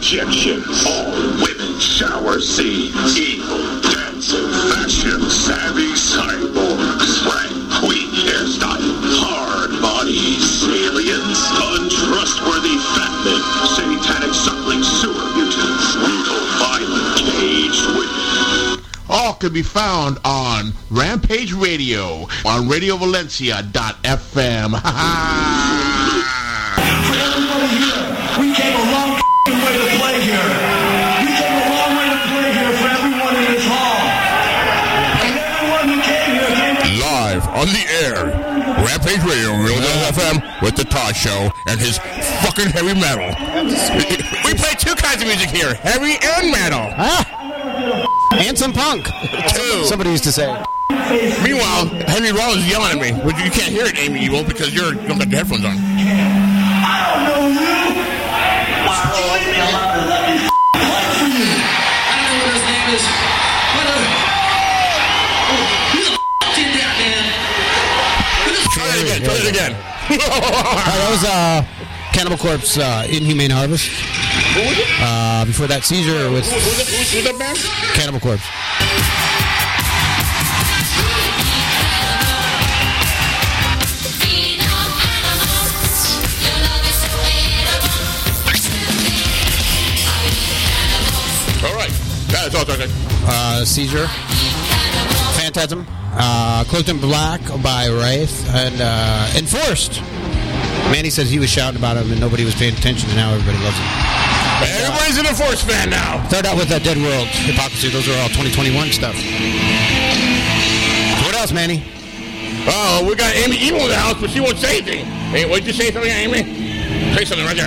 injections. All women shower scenes. Evil, dancing, fashion-savvy cyborgs. Frank, queen hairstyle. Hard bodies. Aliens. Untrustworthy fat men. Satanic suckling sewer mutants. Brutal, violent, caged women. All can be found on Rampage Radio on RadioValencia.fm. For everybody here, we came a long way to play here. We came a long way to play here for everyone in this hall. And everyone who came here came live on the air. Rampage Radio, RadioValencia.fm with the Todd Show and his fucking heavy metal. We play two kinds of music here, heavy and metal. And some punk. Somebody used to say. Meanwhile, Henry Rollins is yelling at me. Well, you can't hear it, Amy Evil, because you don't got the headphones on. I don't know you. Why don't you leave me alone and let me play for you? I don't know what his name is. Who the did that, man? Try it again. That was Cannibal Corpse, Inhumane Harvest. What was it? Before that, Caesar with Who's that band? Cannibal Corpse. All right. That's all okay. Caesar, Phantasm, Cloaked in Black by Wraith, and Enforced. Manny says he was shouting about him and nobody was paying attention, and now everybody loves him. Everybody's an Enforced fan now. Start out with Dead World, Hypocrisy. Those are all 2021 stuff. What else, Manny? Oh, we got Amy Evil in the house, but she won't say anything. Hey, what'd you say something, Amy? Say something right there.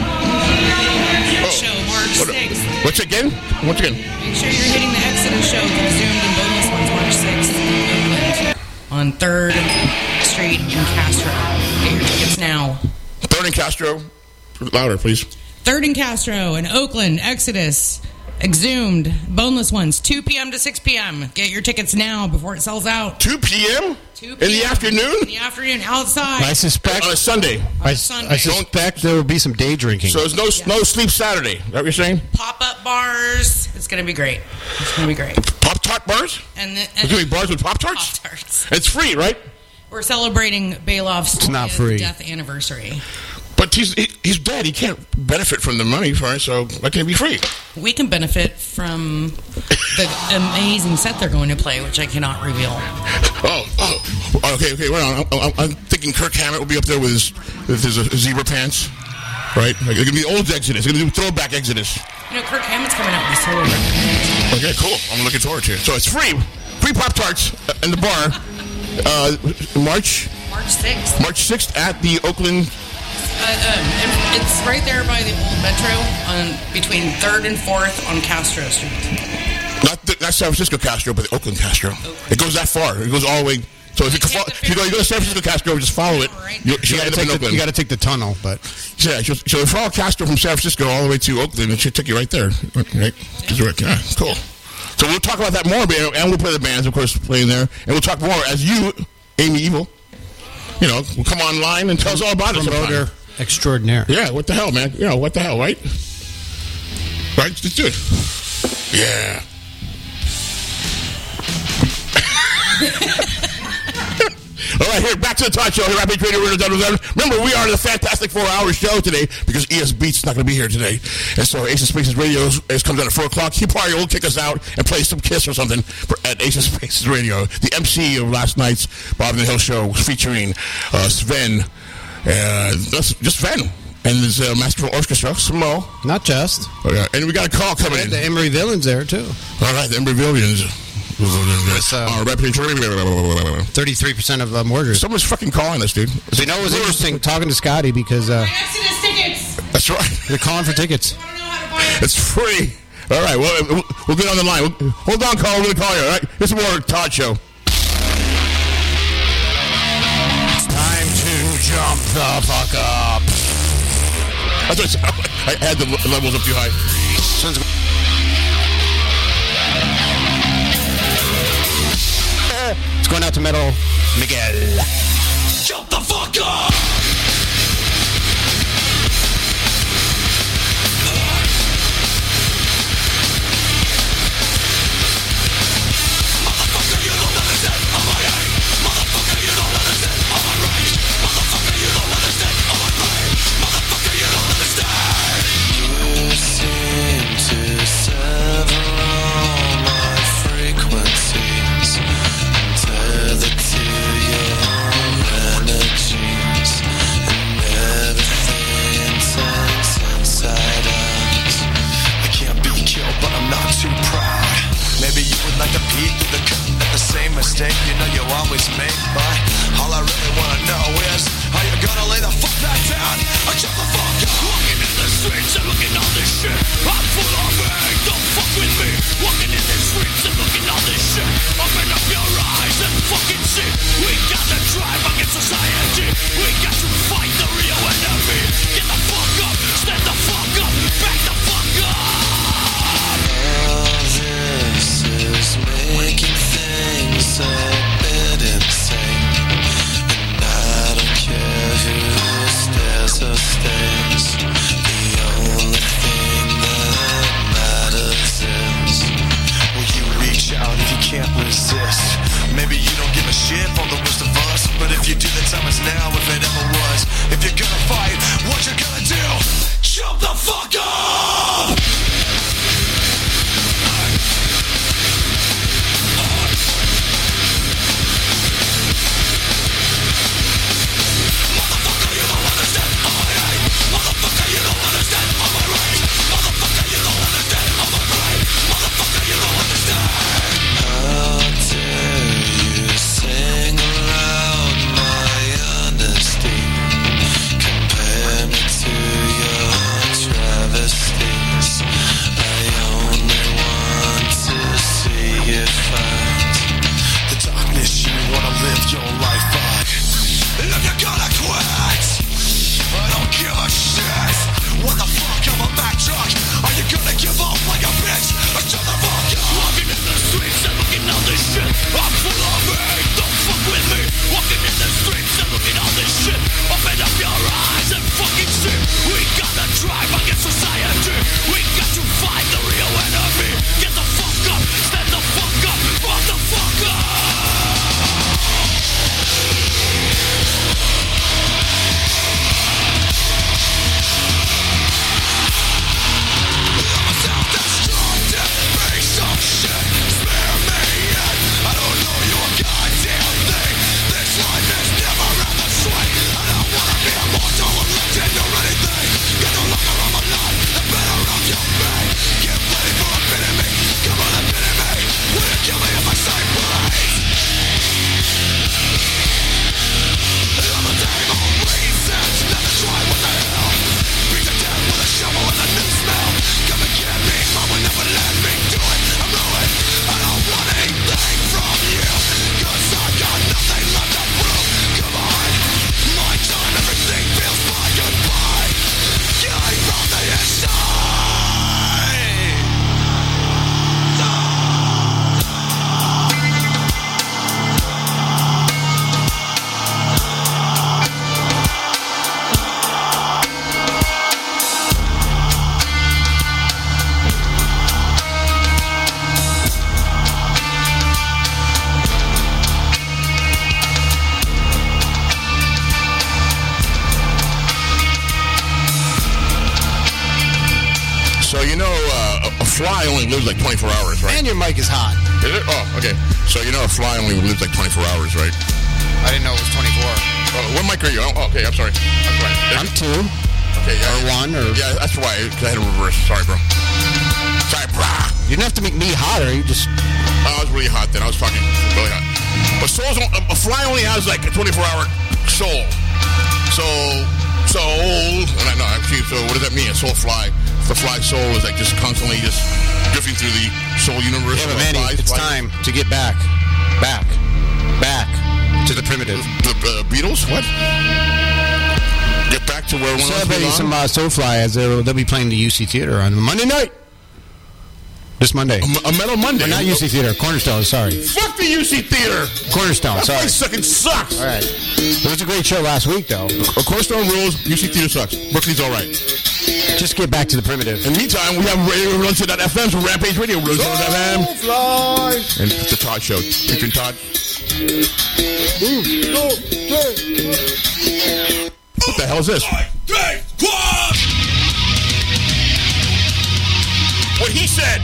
Show March 6th. Once again? Make sure you're hitting the Exodus show for the Zoomed and bonus ones March 6th on 3rd Street in Castro. Get your tickets now. 3rd and Castro. Louder, please. 3rd and Castro in Oakland, Exodus, Exhumed, boneless ones, 2 p.m. to 6 p.m. Get your tickets now before it sells out. 2 p.m.? 2 p.m. In the afternoon? In the afternoon, outside. I suspect on a Sunday. I suspect there will be some day drinking. So there's no sleep Saturday. Is that what you're saying? Pop-up bars. It's going to be great. It's going to be great. Pop-Tart bars? There's going to be bars with Pop-Tarts? Pop-Tarts. It's free, right? We're celebrating Bailoff's It's not free. death anniversary. But he's dead. He can't benefit from the money for it, so why can't it be free? We can benefit from the amazing set they're going to play, which I cannot reveal. Okay, wait on. I'm thinking Kirk Hammett will be up there with his zebra pants, right? Like, it's going to be old Exodus. It's going to be throwback Exodus. You know, Kirk Hammett's coming out with a solo record. Okay, cool. I'm looking forward to it. So it's free. Free Pop-Tarts in the bar. March 6th. March 6th at the Oakland. It's right there by the old Metro between 3rd and 4th on Castro Street. Not San Francisco Castro, but the Oakland Castro. It goes that far. It goes all the way. So if you go to San Francisco Castro, just follow it. You got to take the tunnel, but yeah. So if you follow Castro from San Francisco all the way to Oakland, it should take you right there. Right? Yeah, cool. So we'll talk about that more, and we'll play the bands, of course, playing there, and we'll talk more as you, Amy Evil. You know, will come online and tell us all about it. Promoter extraordinaire. Yeah, what the hell, man? You know, what the hell, right? Right? Let's do it. Yeah. All right, here, back to the Todd Show here at Rampage Radio. Remember, we are the Fantastic 4-hour show today because ES Beats not going to be here today. And so Ace of Spaces Radio comes out at 4 o'clock. He probably will kick us out and play some Kiss or something at Ace of Spaces Radio. The MC of last night's Bob and the Hill show was featuring Sven. Just Sven. And his Masterful Orchestra, Smo. Not just. Oh, yeah. And we got a call coming in. The Emery Villains there, too. All right, the Emery Villains. With 33% of mortars. Someone's fucking calling us, dude. So you know it was interesting talking to Scotty because Exodus tickets. That's right. They're calling for tickets. It's free. All right, well, we'll get on the line. Hold on, Carl. We're going to call you, all right? This is more Todd Show. It's time to jump the fuck up. That's what I had the levels up too high. It's going out to Metal Miguel. Jump the fuck up! always me, but all I really wanna know is how you gonna lay the fuck back down or jump the fuck up. Walking in the streets and looking all this shit, I'm full of hate, don't fuck with me. Walking in the streets and looking all this shit, open up your eyes and fucking see. We got to drive against society, we got to fight the real enemy. Get the fuck up, stand the fuck up, back the fuck up. All this is making things so bad insane, and I don't care who stares or stares. The only thing that matters is, will you reach out if you can't resist? Maybe you don't give a shit for the rest of us, but if you do, the time is now if it ever was. If you're gonna fight, what you gonna do? Jump the fuck up! fly only lives like 24 hours, right? And your mic is hot. Is it? Oh, okay. So you know a fly only lives like 24 hours, right? I didn't know it was 24. What mic are you? Oh, okay, I'm sorry. I'm 2. Okay, yeah. Or 1, or... Yeah, that's why I had to reverse. Sorry, bro. Sorry, brah. You didn't have to make me hotter. You just... I was really hot then. I was fucking really hot. But a fly only has like a 24-hour soul. So, and I know, actually, so what does that mean? A soul fly. The fly soul is like just constantly just drifting through the soul universe. Yeah, but Manny, it's time to get back to the primitive. The Beatles? What? Get back to where one was celebrating some Soulfly as they'll be playing the UC Theater on Monday night. This Monday. A Metal Monday. Not UC Theater. Cornerstone, sorry. Fuck the UC Theater. Cornerstone, that sorry. That place fucking sucks. All right. It was a great show last week, though. Cornerstone rules. UC Theater sucks. Brooklyn's all right. Just get back to the primitive. In the meantime, we have Radio Revolution.fm, so Rampage Radio, Revolution.fm. And the Todd Show. Featuring Todd. What the hell is this? What he said.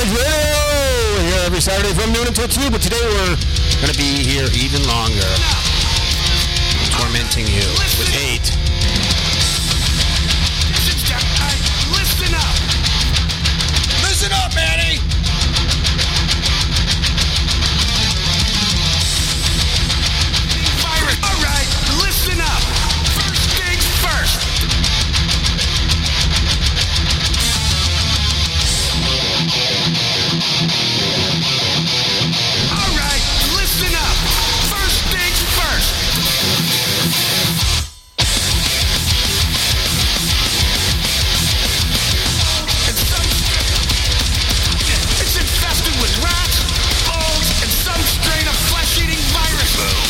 Rampage Radio. We're here every Saturday from noon until 2, but today we're going to be here even longer. Tormenting you with hate. Listen up! Listen up, Manny! Virus. All right, listen up. First things first. All right, listen up. First things first. It's infested with rats, moles, and some strain of flesh-eating virus.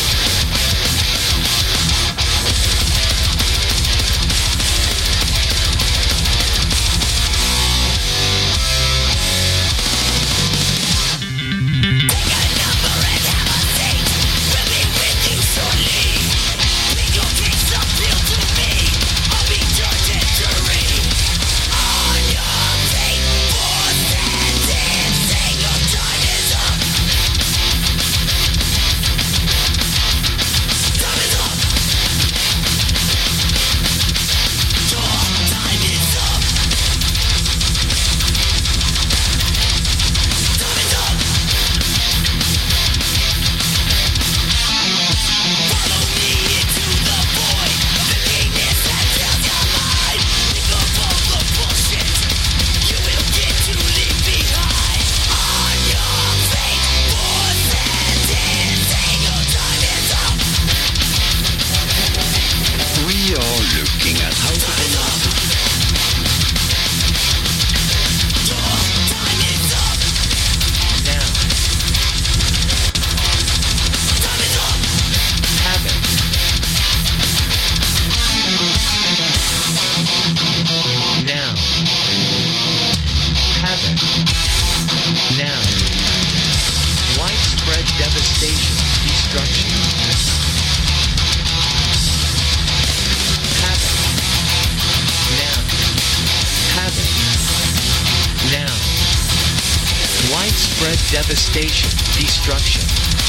Devastation, destruction,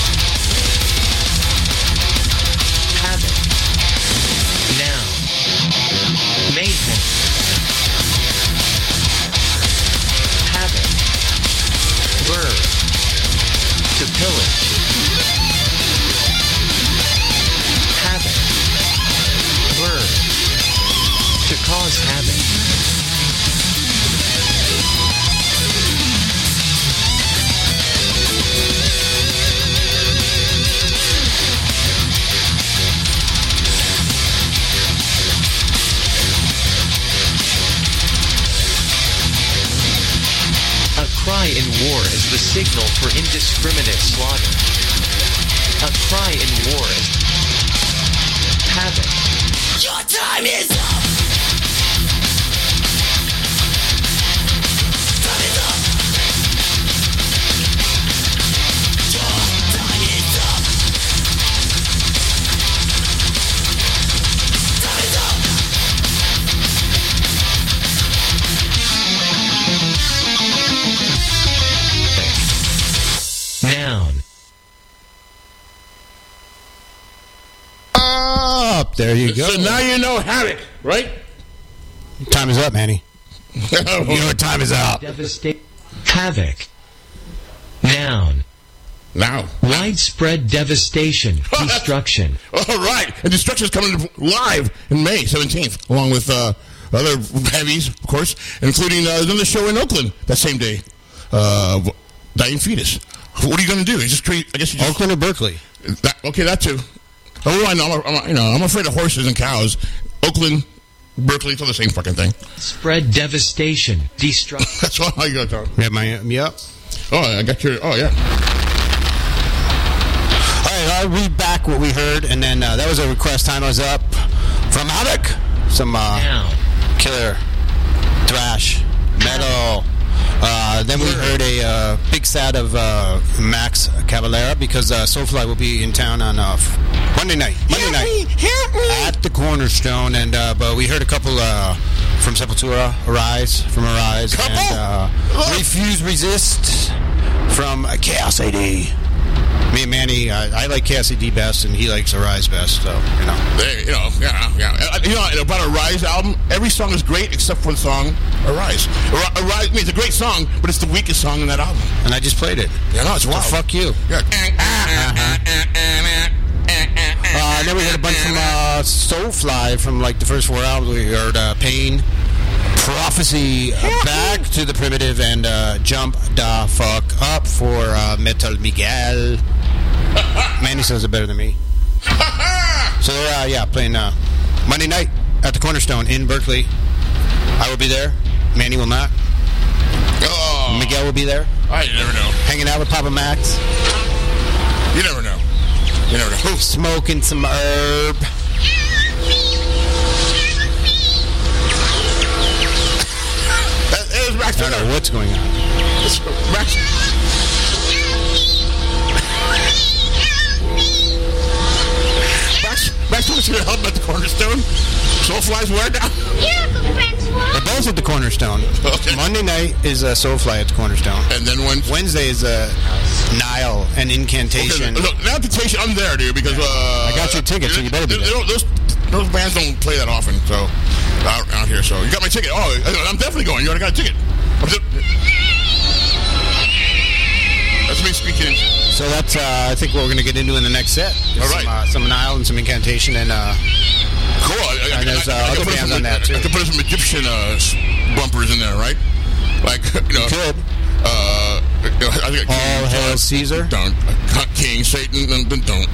havoc, now, mayhem, havoc, birth, to pillage, havoc, birth, to cause havoc. Cry in war is the signal for indiscriminate slaughter. A cry in war is havoc. Your time is up! Time is up! Your time is up! Time is up! Noun. Up. There you go. So now you know havoc, right? Time is up, Manny. You know what time is up. Devastate. Havoc. Noun. Now. Widespread devastation, destruction. All right. And destruction is coming live in May 17th, along with other heavies, of course, including another show in Oakland that same day. Dying Fetus. What are you going to do? You just create, I guess you just, Oakland or Berkeley? That too. Oh, I know. I'm afraid of horses and cows. Oakland, Berkeley, it's all the same fucking thing. Spread devastation, destruction. That's all you got to talk. Yep. Oh, I got your. Oh, yeah. All right, I'll read back what we heard, and then that was a request. Time was up from Havoc. Some killer thrash metal. Then we heard a big sad of Max Cavalera because Soulfly will be in town on Monday night at the Cornerstone, and but we heard a couple from Sepultura, Arise from Arise, and Refuse Resist from Chaos AD. Me and Manny, I like Chaos AD best, and he likes Arise best. So About a Rise album, every song is great except for the song Arise. Arise, it's a great song, but it's the weakest song in that album. And I just played it. Yeah, no, it's wild. So fuck you. Yeah. Then we heard a bunch from Soulfly from like the first 4 albums. We heard Pain, Prophecy, Back to the Primitive, and Jump Da Fuck Up for Metal Miguel. Manny says it better than me. So they're playing Monday night at the Cornerstone in Berkeley. I will be there. Manny will not. Oh. Miguel will be there. I never know. Hanging out with Papa Max. You never know. You never know. Smoking some herb. I don't know what's going on. Max wants you to help at the Cornerstone. Soulfly's where now? They're both at the Cornerstone. Okay. Monday night is Soulfly at the Cornerstone. And then Wednesday is Nile and Incantation. Okay, look, Incantation, I'm there, dude, because I got your ticket, so you better be there. Those bands don't play that often, so out here. So you got my ticket. Oh, I'm definitely going. You already got a ticket. That's me speaking. So that's I think what we're going to get into in the next set. All right. Some Nile and some Incantation and cool. And there's other bands on that too. I could put some Egyptian bumpers in there, right? Like you could. I think All Hail Caesar. Don't King Satan. Don't.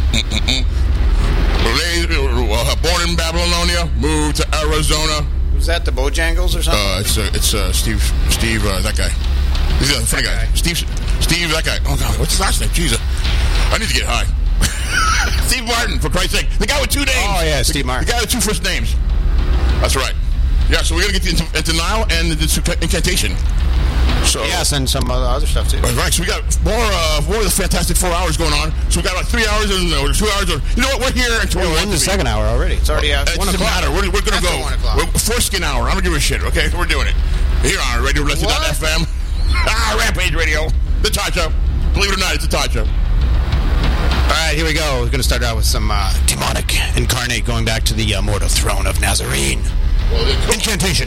Born in Babylonia, moved to Arizona. Was that the Bojangles or something? It's Steve. That guy. He's a funny guy. Steve. That guy. Oh God, what's his last name? Jesus, I need to get high. Steve Martin, for Christ's sake. The guy with 2 names. Oh yeah, Steve Martin. The guy with 2 first names. That's right. Yeah, so we're gonna get into Nile and the Incantation. So yes, and some other stuff too. Right, so we got more of the Fantastic 4 hours going on. So we got about 3 hours or 2 hours. You know what? We're here until we're in the second hour already. It's already 1 o'clock. It doesn't matter. We're gonna go. 1 o'clock. Foreskin hour. I don't give a shit. Okay, we're doing it here on Radio Leslie.fm. Rampage Radio, the Todd Show. Believe it or not, it's the Todd Show. All right, here we go. We're going to start out with some demonic incarnate, going back to the mortal throne of Nazarene. Incantation.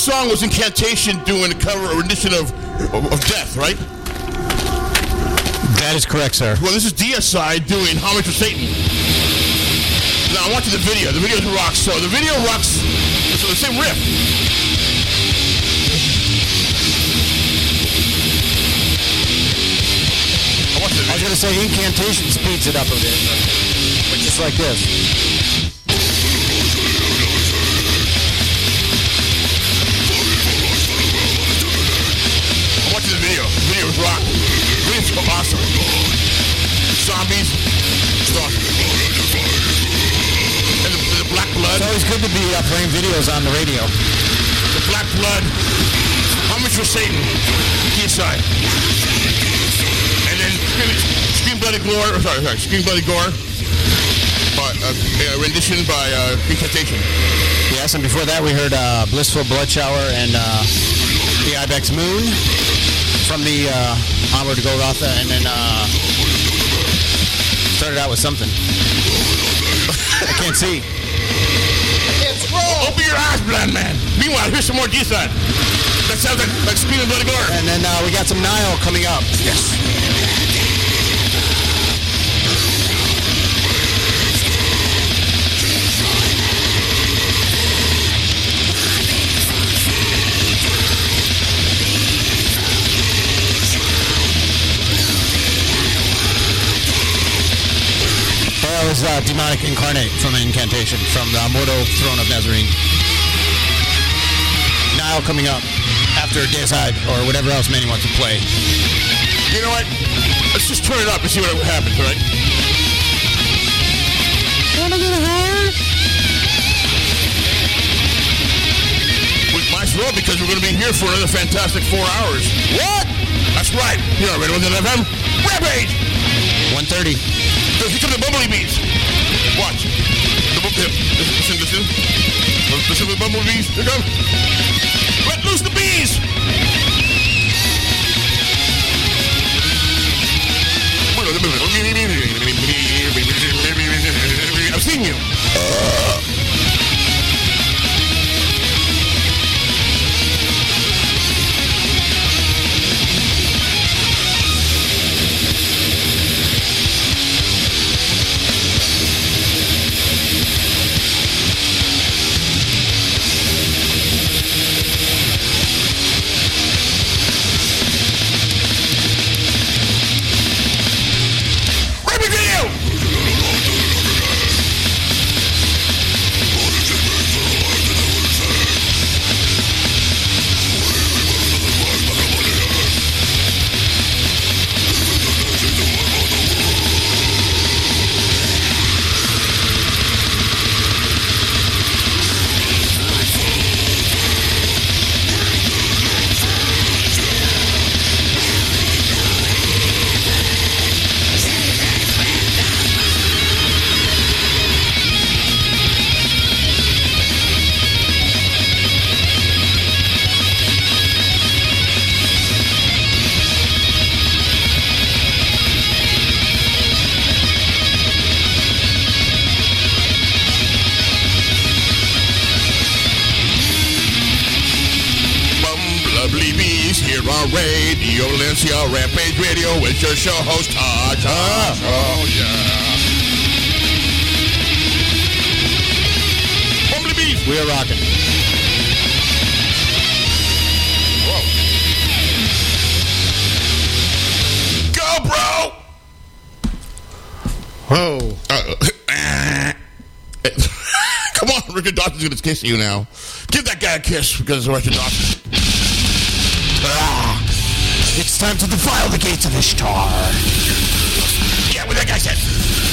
song was Incantation doing a cover or rendition of Death, right? That is correct, sir. Well, this is DSI doing Homage to Satan. Now, I'm watching the video. The video rocks. So the video rocks. It's the same riff. I was going to say Incantation speeds it up a bit, but just like this. I'm watching the video. The video is rock. The video's so awesome. Zombies. Stuff. And the Black Blood. It's always good to be playing videos on the radio. The Black Blood. Homage for Satan. DSI. And then Scream Bloody Gore. Sorry. Scream Bloody Gore. Rendition by Incantation. Yes, and before that we heard Blissful Blood Shower and the Ibex Moon from the Onward to Golgotha, and then started out with something. I can't see. It's roll. Open your eyes, blind man. Meanwhile, here's some more D-side. That sounds like Scream Bloody Gore. And then we got some Nile coming up. Yes. That was Demonic Incarnate from Incantation, from the Mordo Throne of Nazarene. Nile coming up after Deicide or whatever else Manny wants to play. You know what? Let's just turn it up and see what happens, right? Wanna get hard? We might as well, because we're going to be here for another fantastic 4 hours. What? That's right. You're not ready with the FM? Rampage! 1:30. Here come the bumblebees. Watch. Listen. Listen to the bumblebees. Here come. Let loose the bees. I've seen you. Radio Valencia, Rampage Radio, with your show host, Todd. Oh, yeah. Bumblebees. We are rocking. Whoa. Go, bro. Whoa. Come on, Richard Dawson's going to kiss you now. Give that guy a kiss, because it's Richard Dawson. It's time to defile the gates of Ishtar. Yeah, what that guy said.